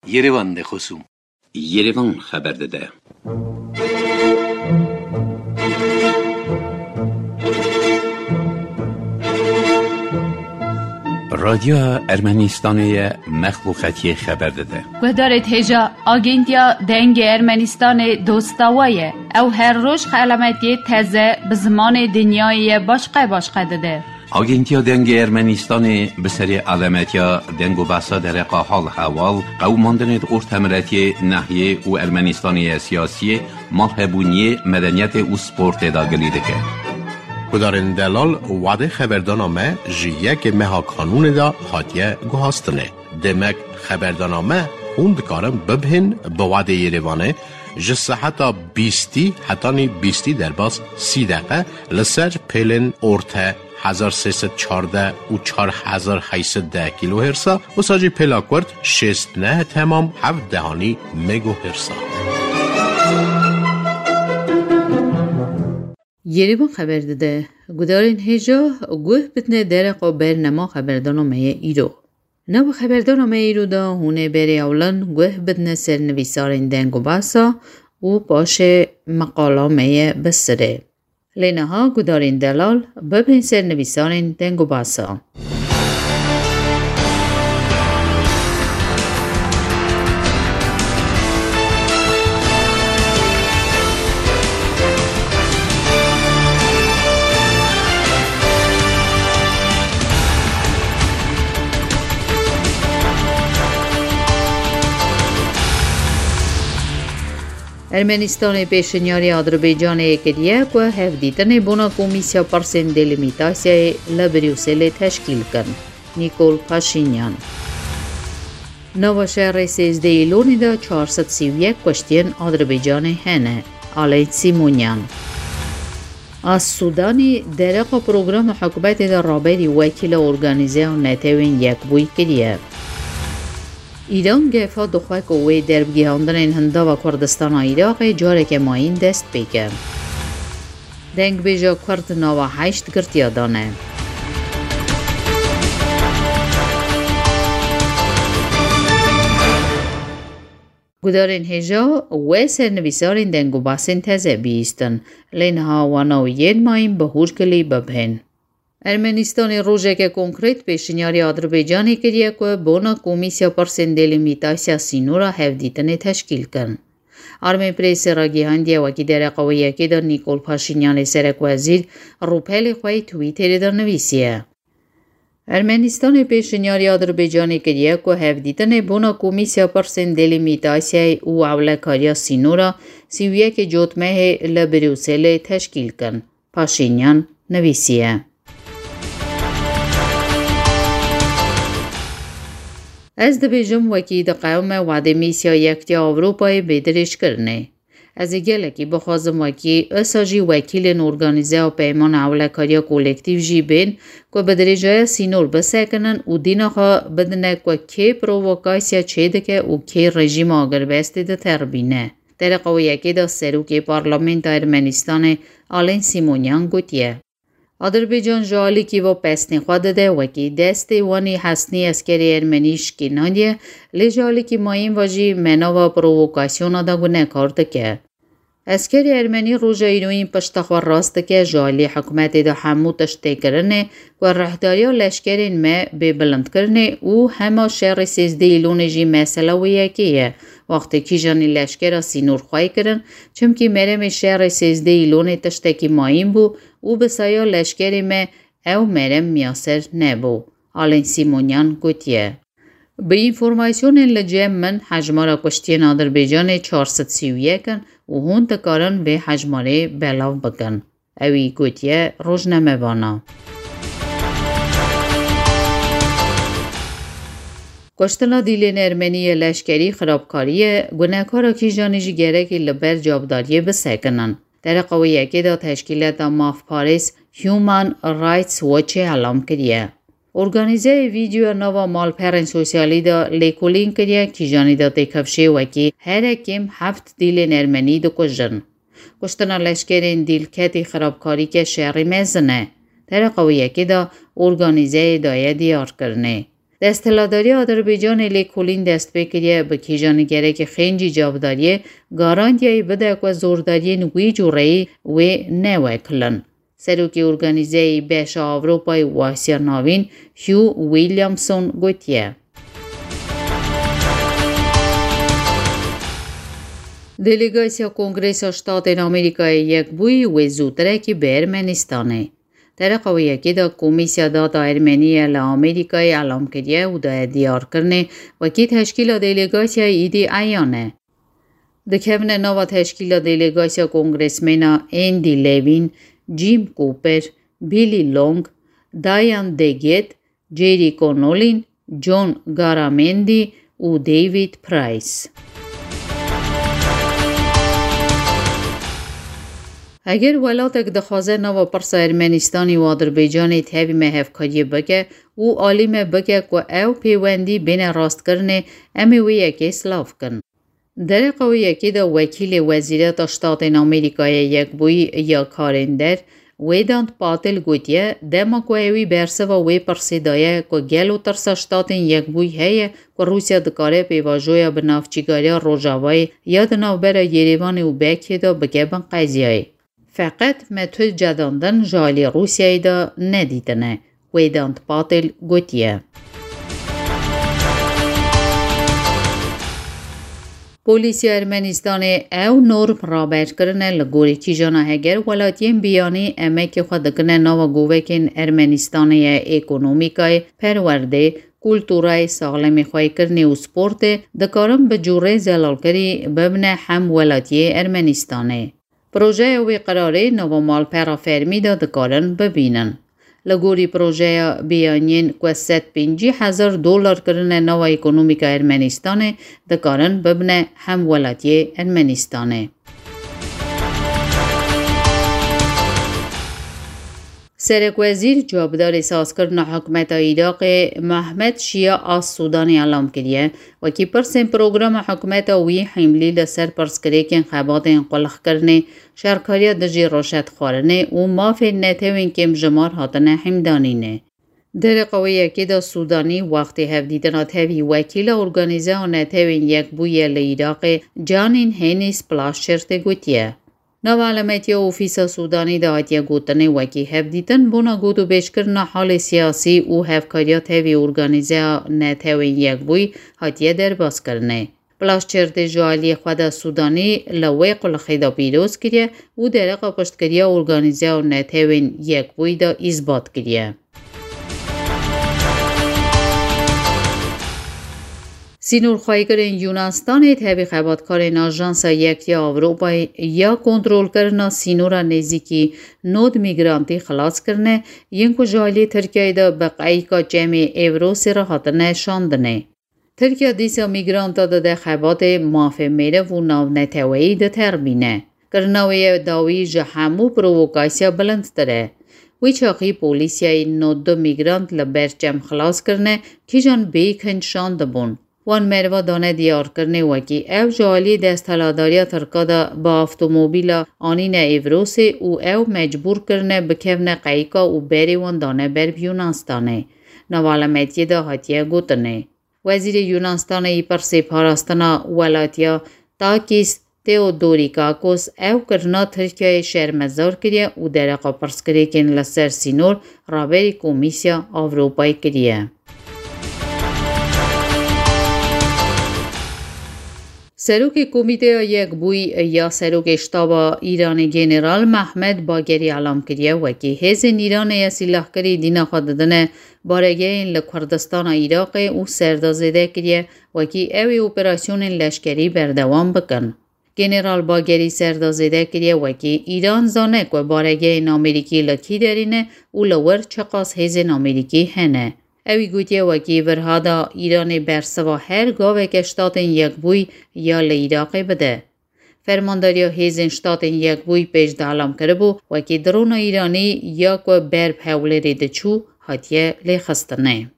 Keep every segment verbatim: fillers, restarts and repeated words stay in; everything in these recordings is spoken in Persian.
Yerevan de خصوم Yerevan خبر داده. رادیو ارمنستان مخلوقاتی خبر داده. گدارت هجا آگنتیا دنگ ارمنستان دوستاویه او هر روز علامتی تازه به زمان دنیای باشقه باشقه داده. آگنتیا دنگ ارمنستان به سری علامتیا دنگ و بحثا در حال حوال قوماندن ارتمرتی ناحیه و ارمنستانی سیاسی مالهبونی مدنیت و سپورت داگلی دکه. کدارن دلال وعده خبردانامه جیه که مها قانون دا حاتیه گوهاستنه. دمک خبردانامه خوند کارم ببهن به وعده یریوانه جسه حتی بیستی حتی نی بیستی در باز سی دقیقه لسر پیلن ارته هزار سیصد چارده و چار هزار هیصد ده کیلو هرسا و ساجی پلاکورد شست نه تمام هفت دهانی مگو هرسا. یریوان خبر داده گدارین هجا گوه بتنه درقا برنما خبردانامه ایرو. نو خبردانامه ایرو دا هونه بری اولان گوه بتنه سرنویسارین دنگو باسا و باشه مقالامه بسره. لینها گدارین دلال ببین سرنویسارین دنگو باسا. ارمنستان پیشنیاری آذربایجان اکدیه که هفدیتن بنا کمیسیا پرسن دلیمیتاسیای لبریوسل تشکیل کن. نیکول پاشینیان نو شهر سیزده ایلونی دا چهارصد و سی و یک کشتین آذربایجان هنه. آلیت سیمونیان از سودانی درق پروگرام حکومت در رابطی وکیل ارگانیزه و نتوین یک بوی کدیه. ایران گفت دخواه که وی در بگیهاندن این هنده و کردستان عراق جاره که ماین دست بگه. دنگ بیجا کرد نوا هشت گرتیا دانه. گدارین هجا و سرنویسارین دنگو باسین تزه بیستن لینها و نوین ماین بهور کلی ببهن. ارمنستان روزه که کنکریت پیشنیاری آذربایجانی کریه که بنا کمیسیا پرسن دلیمیتاسیا سینورا هفدیتن تشکیل کن. آرمین پریس را گیهاندیه وکی در قویه که در نیکول پاشینیان سرک وزیر روپل خواهی تویتر در نویسیه. ارمنستان پیشنیاری آذربایجانی کریه که هفدیتن بنا کمیسیا پرسن دلیمیتاسیا و اولکاریا سینورا سی و یک جوتمه لبریوسل تشکیل کن. پاشینیان نویسیه. از دبیجم وکی دا قوم وعده میسیا یکتی آوروپای بیدرش کرنه. از گله کی بخوازم وکی اساجی وکیل ارگانیزه و پیمان اولکاریا کولکتیو جی بین که بدرجای سینور بسکنن و دینخوا بدنه که که پرووکاسیا چه دکه و که رژیم آگر بسته ده تربینه. در قویه که دا سروک پارلمنت ارمنستان آلین سیمونیان گوتیه. آذربایجان جالی کی و پسنی خود ده وکی دست وانی حسنی اسکری ارمنیش کی نادیه لی جالی کی مایم واجی منا و پرووکاسیون دا گونه کارت که اسکری ارمنی روزا ایروین پشتخوار راست که جالی حکومت دا همو تشتی کرنه و رهداری لشکرین ما به بلند کرنه و همه شهر سیزده ایلون جی مسئله و یکیه وقتی که جانی لشکر سینور خواهی کرن چمکی مرم شهر سیزده ایلون تشتی که مایم بو او بسایا لشکری ما او مرم میاسر نبو. آلین سیمونیان گوتیه. به اینفورماسیون لجه من حجمارا کشتین آذربایجان چهارصد و سی و یک و هون تکارن به حجماره بلاو بکن. اوی گوتیه روزنامه وانا. کشتنا دیلین ارمنی لشکری خرابکاریه گناهکارا کی جانیجی گره که لبر جابداریه بسکنن. در قویه که دا تشکیلات ماف پاریس هیومن رایتس واچ اعلام کریه. ارگانیزه ویدیو نوا مال پرن سوسیالی دا لیکولین کریه کی جانی دا تکفشه وکی هر کم هفت دیلین ارمنی دو کشن. کشتنا لشکرین دیل کتی خرابکاری که شهری مزنه. در قویه که دا ارگانیزه دایه دیار کرنه. دستلاداری آذربایجان لی کلین دست بکریه به کیجان گرک خنجی جابداریه گارانتیای بده که زورداری نوی جوری و نوه کلن. سروکی ارگانیزه بیش آوروپای و آسیا ناوین هیو ویلیامسون گوتیه. دلیگاسیا کنگرس شتات امریکای یک بوی و زودرکی به ارمنستانه. در قویه که دا کمیسیا داتا ارمنیه لامریکای اعلام کریه و دا دیار کرنه و که تشکیل دلیگاسیا ایدی ایانه. دکهون نوا تشکیل دلیگاسیا کنگرسمنا اندی لیوین، جیم کوپر، بیلی لونگ، دایان دیگیت، جیری کونولین، جون گارامندی و دیوید پرایس. اگر ولاتک دخوازه نوا پرس ارمنستانی و آذربایجانی تابی مهفکاری بگه و عالم بگه که او پیوندی بین راست کرنه امی وی یکی سلاف کن. در قوی یکی دا وکیل وزیرت شتات امریکای یک بوی یا کارندر ویدانت پاتل گوتیه دما که اوی برسه و وی پرسیدایه که گلو ترس شتات یک بوی هیه که روسیا دکاره پیواجویا به نافچیگاری روژاوای یا دناو بر یریوان و بکی دا بگه بن قضیه. فقط متو جداندن جالی روسیایی دا ندیدنه. ویدانت پاتل گوتیه. پولیسی ارمنستان او نورم رابط کرنه لگوری کی جانا هگر ولاتیم بیانی امک خود کنه نو گووکین ارمنستانی اکونومیکای پرورده کلتورای سالمی خواه کرنی و سپورت دکارم به جوره زلال کری ببنه هم ولاتی ارمنستانه. پروژه وی قراره نو مال پرا فرمی دا دکارن ببینن. لگوری پروژه بیانین که ست پینجی هزار دلار کرنه نو اکونومیکا ارمنستانه دکارن ببنه هم ولاتی ارمنستانه. سرک وزیر جابدار ساز کردن حکمت عراق محمد شیعه از سودان اعلام کریه و کی پرسن پروگرام حکمت وی حملی لسر پرس کریکن خبات انقلق کرنه شرکاری دجی روشت خورنه و مافی نتوین کم جمار هاتنه حمدانینه. در قویه که دا سودانی وقتی هفدیدن تاوی وکیل ارگانیزه و نتوین یک بوی لعراق جانین هینیس پلاشرت گوتیه. نو علامتی اوفیس سودانی دا هاتیه گوتنه وکی هفدیدن بونا گوتو بیش کرنا حال سیاسی و هفکاریات هاوی ارگانیزه نتوین یک بوی هاتیه در باز کرنه. پلاشچرت جوالی خود سودانی لوی قلخی دا پیروز کریه و درقا پشت کریه ارگانیزه و نتوین یک بوی دا اثبات کریه. سینور خواهیگرین یونانستان تابی خباتکارین آژانس یکتی اروپای یا کنترل کرنا سینور نزدیکی نود میگرانتی خلاص کرنه ینکو جوالی ترکیه دا بقایی جمع ایوروسی را هاتنه شاندنه. ترکیه دیسا میگرانتا دا ده خبات مافه میره و ناو نتوهی دا تربینه. کرناوی داوی جهامو پرووکاسیا بلند تره. وی چاقی پولیسیای نود دو میگرانت لبر جمع خلاص کرنه که جان بیکن شانده بون. وان مروا دانه دیار کرنه وکی او جوالی دستالاداریا ترکادا با افتوموبیل آنین ایوروسی او او مجبور کرنه بکفنه قیقا و بری وان دانه بر یونانستانه. نوالمتی دا هاتیه گوتنه. وزیر یونانستان ای پر سپاراستنا ولاتیا تاکیس تئودوریکاکوس او کرنا ترکیه شرمزار کریه و درقا پرس کریه کن لسر سینور رابری کمیسیا اروپای کریه. سروک کمیته یک بوی یا سروک شتاب ایران جنرال محمد باگری اعلام کریه و که حزب ایران یا سلاحکاری دینا خوددن بارگه این لکردستان عراق او سردازده کریه و که اوی اپراسیون لشکری بردوام بکن. جنرال باگری سردازده کریه و که ایران زانه که بارگه این امریکی لکی دارینه او لور چقاس حزب امریکی هنه. اوی گوتیه وکی ورهادا ایران برسوا هر گاوه که شتاتن یک بوی یا لعراق بده. فرمانداری هیزن شتاتن یک بوی پیش دعلام کربو وکی درون ایرانی یا که بر پوله ریده چو هاتیه لیخستنه.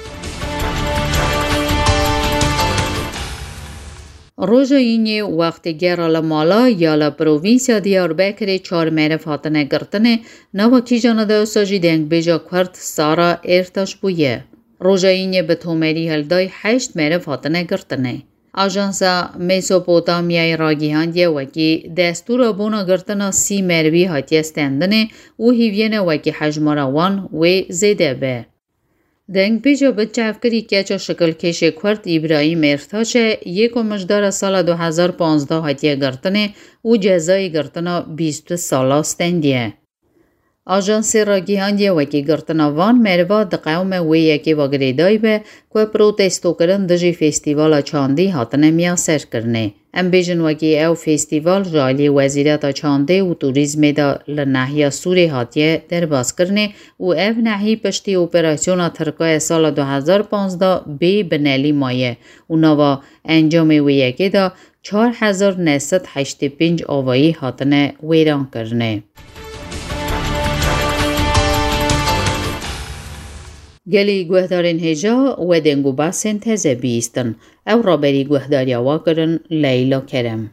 روژا اینی وقت گرال مالا یا لپروینسیا دیار بکری چار میرف هاتنه گرتنه نوا کی جانده ساجی دنگ بیجا کرد سارا ارتاش بویه. روژاینی به تومری هلدای هشت مره فاتنه گرتنه. آژانسا میسوپوتامیای راگیهاندیه وکی دستور بونا گرتنا سی مروی هاتی استندنه و هیوین وکی حجماروان و زیده به. دنگ بیجا به چفکری که شکل کش کرد ابراهیم ارتاشه یک و مجدار سال دو هزار و پانزده هاتیه گرتنه و جزای گرتنا بیست ساله استندیه. آژانس راگیهاندیه وکی گرتنا وان مروا د قوم وی یکی وگریدای به که پروتستو کرن دجی فستیوال چاندی هاتنه میاسر کرنه. ام بیجن وکی او فستیوال جالی وزیرات چانده و توریزم دا لنحیه سوری هاتیه در باز کرنه و او نحی پشتی اپراسیون ترکای سال دو هزار و پانزده بی بنالی مایه و نوا انجام وی یکی دا چهار هزار و نهصد و هشتاد و پنج آوایی هاتنه ویران کرنه. گلی گوهدارین هجا و دنگو باسن تزه بیستن او را بری گوهداری واکرن لیلا کرم.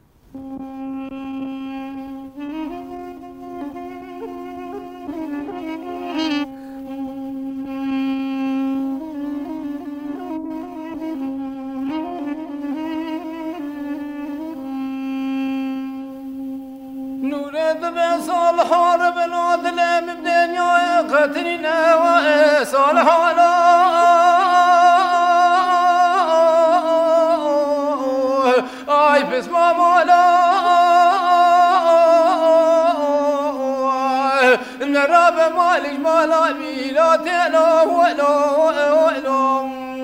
صالحان بناد لم بدنيا قتلنا وصالحان اي بس ما مالا نراب مالك مالا ميلاتنا ولا ولا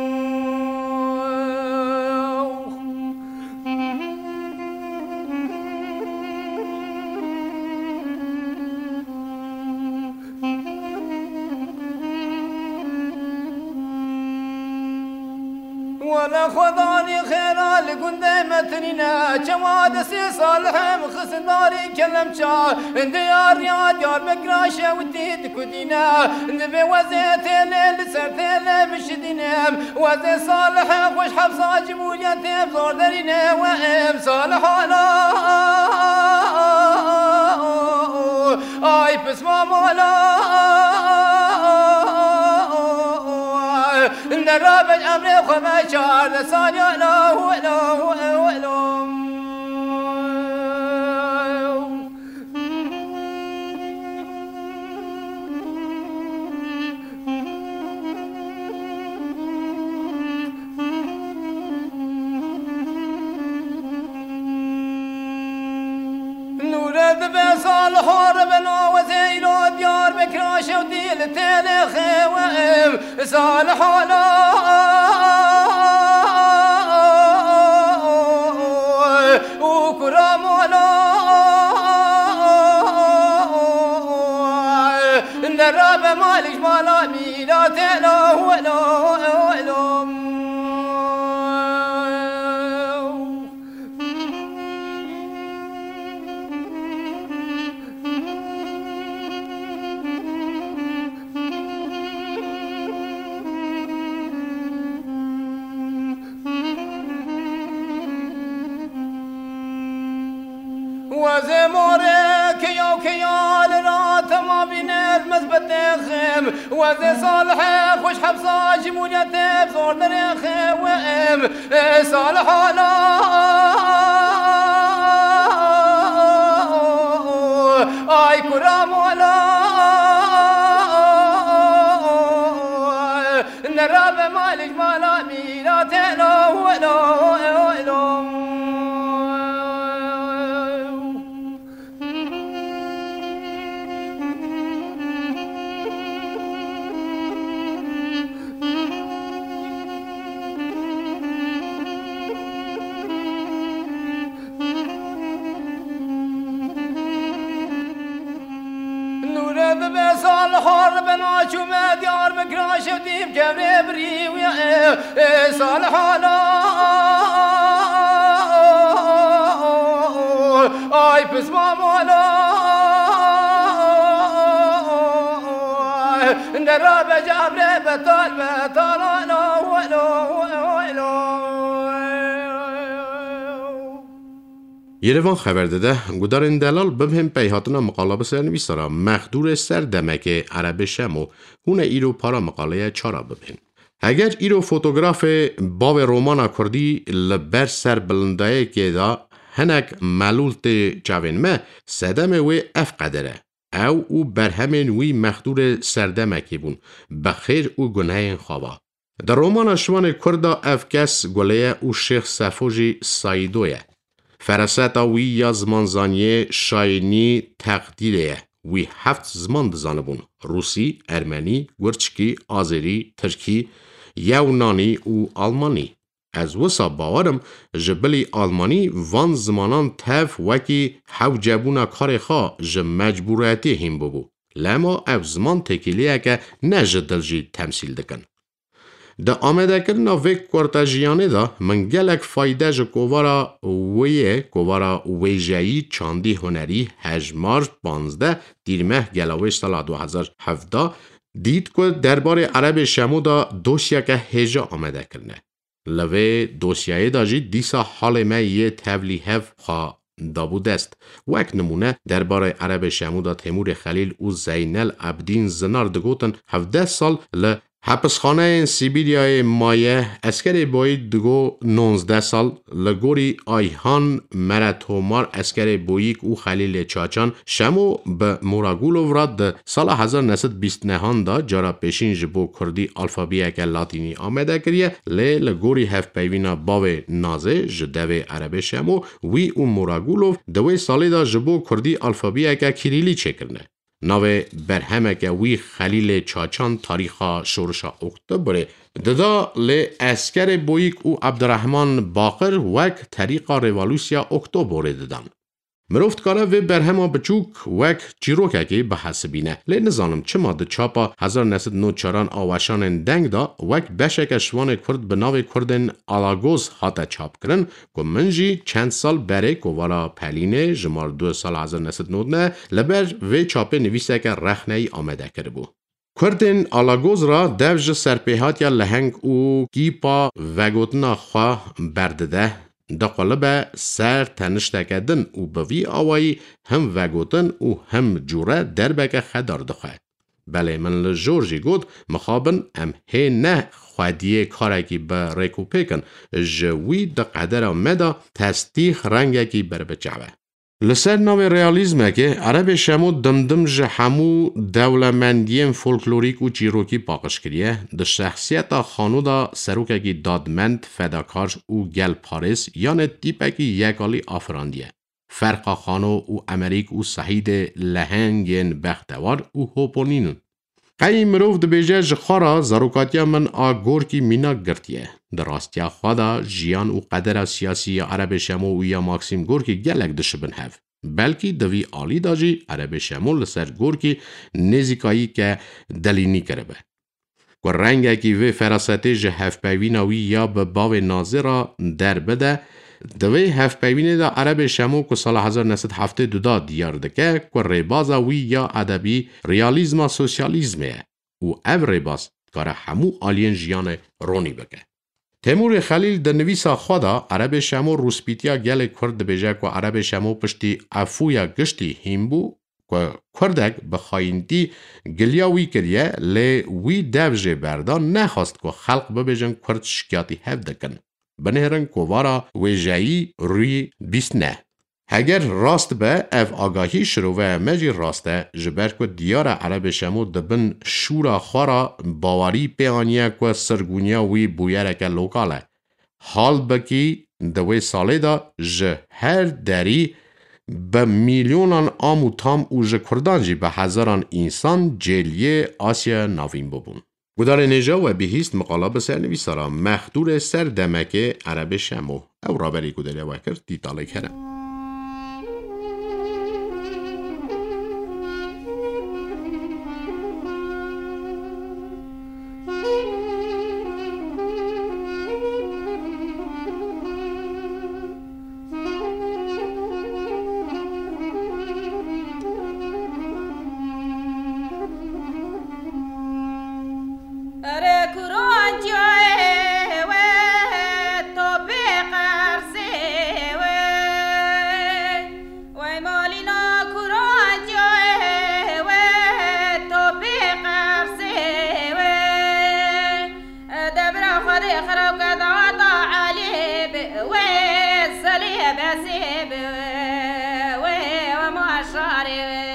ولا خذاني خيرا لكن دائمتنينا جواد سي صالح مخصن داري كلم شا ديار يا ديار بكراشة وديت كدينا نبي وزيتين لسرتين مشدينا وزي صالح وش حفصة جموليا تيب زور دارينا وام صالح على اي بس ما مولا نرابج أمري وخما شعر لساني لا ولا ولا نورد بصالح ربنا وزينو ديار بكراش وديل تلخ وام صالح على وكرام على نراب مالك مالا ميلاتنا ولا ولا وزمورك يا كيال رات ما بين المزبط خيم وزي صالح خوش حبصة جمونيا تيب زور دريخ وام صالح على اي كرام على نراب مالك مالا ميلاتنا ولا ولا صالح ربنا شو ما ديار بكراش وديم كبري بري ويا صالح على اي بس ما مولا نراب جابري بطال بطال انا ولا ولا یروان خبر داده گودارن دلال ببهم پیهاتنا مقاله بسر نویسارا مخدور سر دمک عرب شمو هونه ایرو پارا مقاله چارا ببین. اگر ایرو فوتوگراف باو رومانا کردی لبر سر بلندای که دا هنک ملولت چاوین ما سدم وی اف قدره او او برهمین وی مخدور سردمکی بون بخیر او گناه خوابا. در رومان شوان کردا اف کس گلیه او شیخ صفوجی سایدویه. فرستا وی یا زمانزانیه شاینی تقدیره. وی هفت زمان دزانه بون. روسی، ارمنی، گرچکی، آذری، ترکی، یونانی و آلمانی. از وسا باورم جبلی آلمانی وان زمانان تف وکی حو جبونا کار خوا ج مجبوریتی هم ببو. لما اف زمان تکیلیه که نجه دلجی تمثیل دکن. دا آمده کرنا وی کورتاجیانه دا من گلک فایده جه کووارا ویه کووارا ویجایی چاندی هنری هجمار پانزده دیرمه گلاوش سال دو هزار و هفده دید که دربار عرب شمو دا دوسیه که هجا آمده کرنه. لوه دوسیه دا جی دیسا حال ما یه تولیه خواه دا بود است. وک نمونه دربار عرب شمو دا تیمور خلیل و زینل عبدین زنار دگوتن هفده سال ل حبسخانه سیبیریای مایه اسکر باید دگو نونزده سال لگوری آیهان مرتومار اسکر بویک و خلیل چاچان شمو به موراگولو وراد سال هزار و نهصد و بیست و نه دا جارا پیشین جبو کردی الفابیه که لاتینی آمده کریه لی لگوری هف پیوینا باو نازه جدوه عرب شمو وی و موراگولو دوی سالی دا جبو کردی الفابیه که کریلی چه کرنه. نوه برهمه که وی خلیل چاچان تاریخا شورشا اکتبره دادا لی اسکر بویک و عبدالرحمن باقر وک طریقا ریوالوسیا اکتبره دادن. مروفت کاره و برهمه بچوک وک چیروکه که به حسبینه لی نزانم چه ماده چاپا هزار و نهصد و نود و چهار آواشان دنگ دا وک بشک شوان کرد به ناو کردن آلاگوز حتا چاپ کرن که منجی چند سال بره کوارا پلینه جمار دو سال هزار و نهصد و نود و نه لبر و چاپ نویسه که رخنه ای آمده کرده بو. کردن آلاگوز را دوج سرپیهات یا لحنگ و گیپا وگوتنا خواه برده دا قلبه سر تنشته کدن و بوی آوایی هم وگوتن و هم جوره دربک خدار دخواه. بله من لجورجی گود مخابن ام هی نه خوادیه کارکی به ریکو پیکن جوی دا قدر آمده تصدیق رنگکی بر بچعوه. لسر ناو ریالیزمه که عرب شمو دمدم جه همو دولمندیم فولکلوریک و چیروکی پاقش کریه ده شخصیت خانو دا سروککی دادمند فداکار و گل پاریس یعنی تیپکی یکالی آفراندیه. فرقا خانو و امریک و صحید لهنگین بختوار و هوپونینن. قیم مروف ده بیجه جخارا زاروکاتیا من آگور کی مینا گرتیه. در راستیا خوادا جیان و قدر سیاسی عرب شمو و یا ماکسیم گورکی گلک دشبن هف. بلکی دوی آلی داجی عرب شمو لسر گورکی نزیکایی که دلینی کربه. و رنگه کی وی فراسته جه هف پیویناوی یا به باو ناظرا در بده دوی هف پیوینه دا عرب شمو که سال هزار و نهصد و هفتاد و دو دیار دکه که ریبازا وی یا ادبی ریالیزم سوسیالیزمه و او ریباز کار همو آلین جیان رونی بکه. تیمور خلیل در نویسا خوادا عرب شمو روسپیتیا گل کرد بیجه که عرب شمو پشتی افویا گشتی هیمبو که کردک بخواینتی گلیاوی کریه لی وی دوجه بردان نخواست که خلق ببیجن کرد شکیاتی هف دکن. بنهرن کووارا ویجایی روی بیست نه. اگر راست به اف آگاهی شروع مجی راسته جبر که دیار عرب شمو دبن شورا خورا باوری پیانیه که سرگونیا وی بویره که لوکاله. حال بکی دوی ساله دا جه هر دری به میلیونان آمو تام و جه کردانجی به هزاران انسان جلیه آسیا ناوین ببون. گدار نجا و بهیست مقاله بسر نویسارا مخدور سر دمک عرب شمو او رابری گداره وکر دیتاله کرم. Thank you. خرب قطعة علي وسلي بسيب وما شاري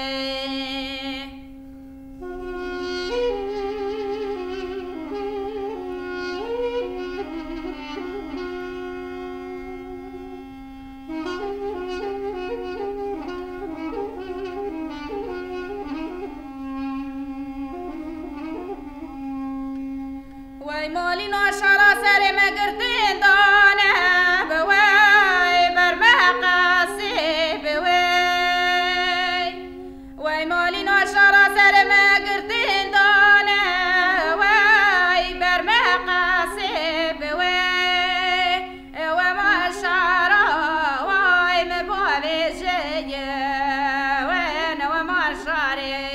وای مالی ناشرا سر مگردین دانه بوای بر مقاسی بوای وای مالی ناشرا سر مگردین دانه وای بر مقاسی بوای و ما شرا وای مبوی جیه وین و ما شاری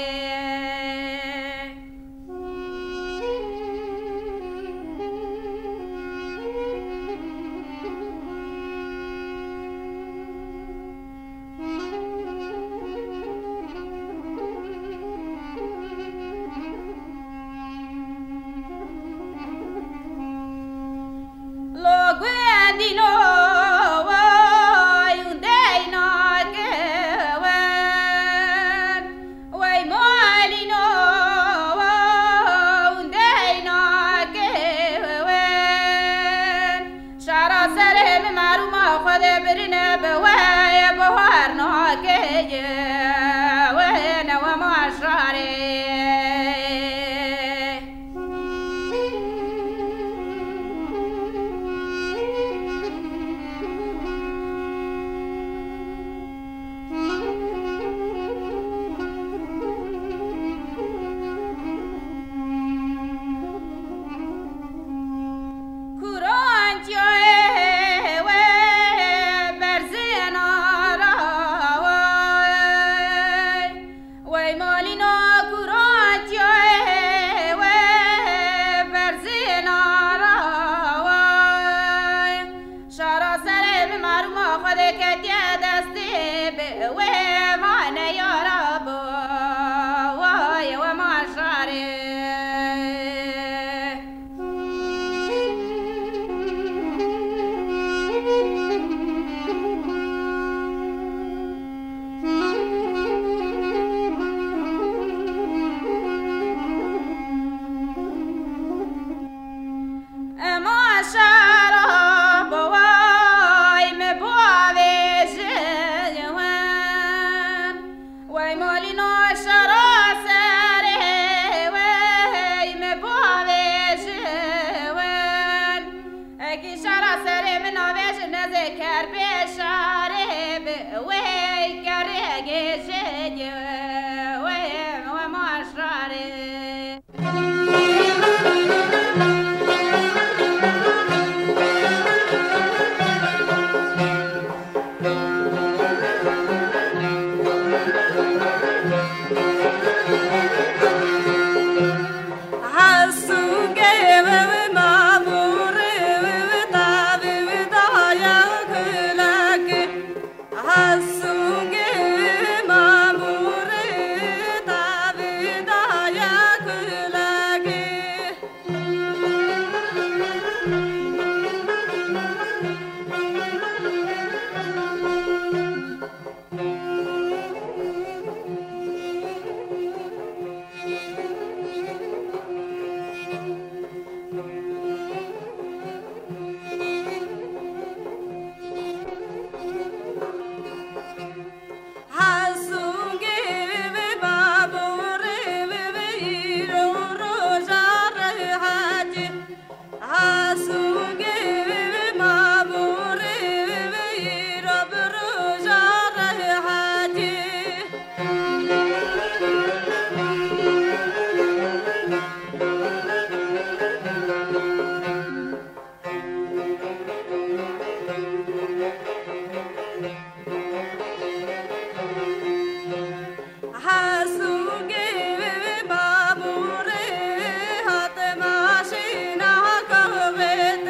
Hatem aşina kahve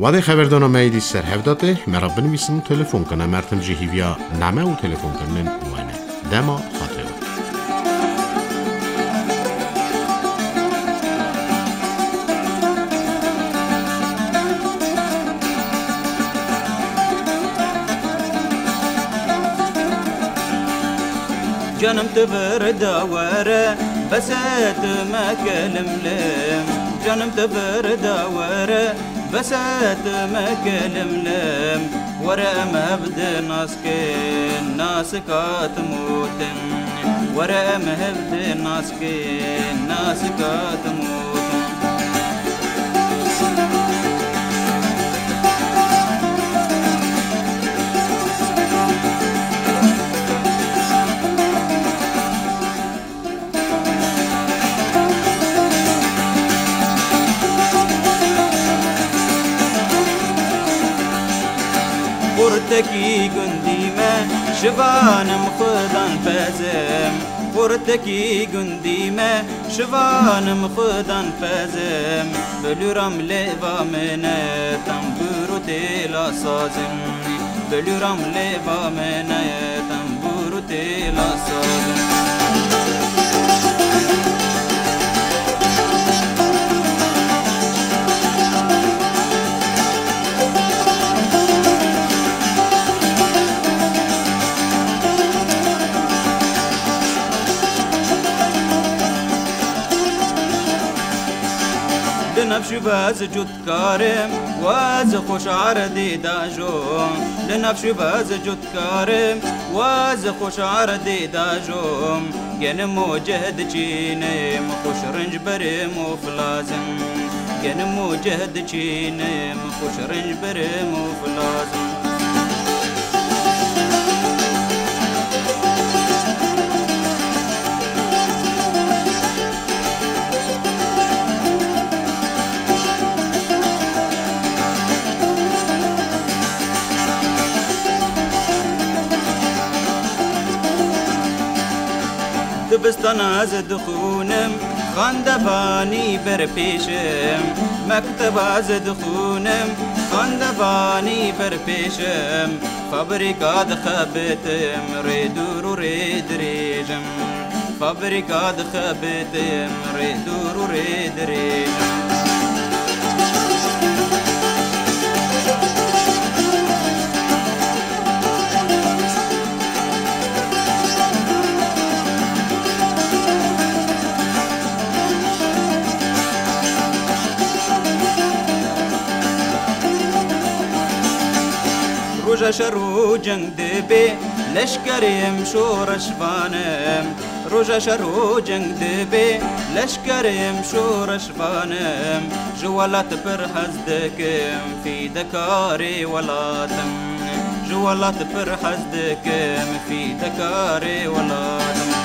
وادي خبردانا ميدي سر هفداته مرا بنويسن تلفون کنه مرتم جهیویا نامه و تلفون کنن وانه دما خاطره جانم تبرد وره بسات ما كلملم جانم تبرد وره بسات ما كلملم ورا ما بد ناسكن ناسكات موتن ورا ما بد ناسكن ناسكات موتن پرتکی گندیمه شوانم خودان پزم پرتکی گندیمه شوانم خودان پزم بلورم لیوا منه تنبورو تیلا سازم بلورم لیوا منه تنبورو تیلا سازم لنفشي باز جود كارم واز خوش عردي داجوم لنفشي باز جود كارم واز خوش عردي داجوم ين موجهد جينم خوش رنج برم وفلازم ين موجهد جينم خوش رنج برم وفلازم دبستان از دخونم خاندبانی بر پیشم مکتب از دخونم خاندبانی بر پیشم فابریکاد خبتم ری دور و ری دریجم فابریکاد خبتم ری دور و ری دریجم روجا شرو جنگ دبی لشکریم شورش وانم روجا شرو جنگ دبی لشکریم شورش وانم جوالات پر حزدکم فی دکاری ولاتم جوالات پر حزدکم فی دکاری ولاتم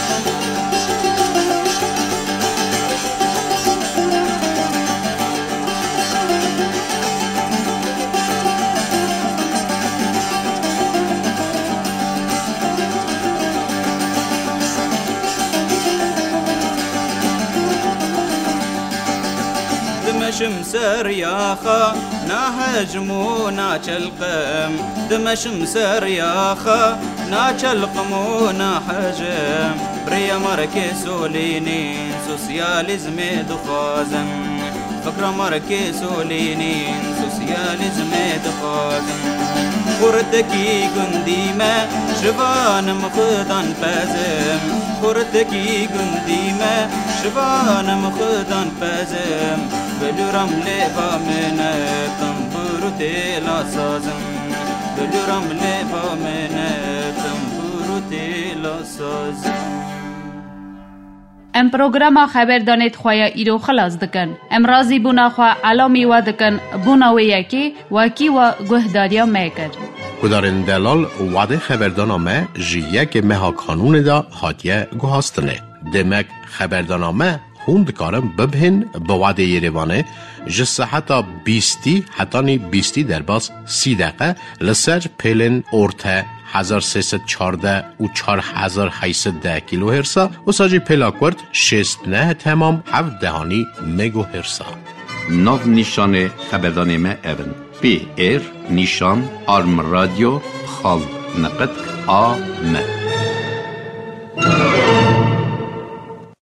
دمشم سر ياخا نهجمو ناچلقم دمشم سر ياخا ناچلقم ونحجم بريا مركي سولينين سوسياليزم دخازم فكرة مركي سولينين سوسياليزم دخازم خورتكي قنديمة شبان مخدان بازم خورتكي قنديمة شبان مخدان بازم بلورم لبا منه تنبورو تیلا سازم بلورم لبا منه تنبورو تیلا سازم ام پروگرام خبر دانید خواه ایرو خلاص دکن ام رازی بونا خواه علامی و دکن بونا و یکی وکی و گهداریا میکر کدارن دلال وعده خبردانامه جیه که مها کانون دا هاتیه گوهاستنه دمک خبردانامه خوند کارم ببهن با وعده یروانه جسه حتی بیستی حتی نی بیستی در باز سی دقیقه لسر پیلن ارته هزار سیصد چارده و چار هزار هیصد ده کیلو هرسا و ساجی پلاکورد شست نه تمام هفت دهانی مگو هرسا ناو نیشان خبردان ما اون پی ایر نیشان آرم رادیو خال نقد آ م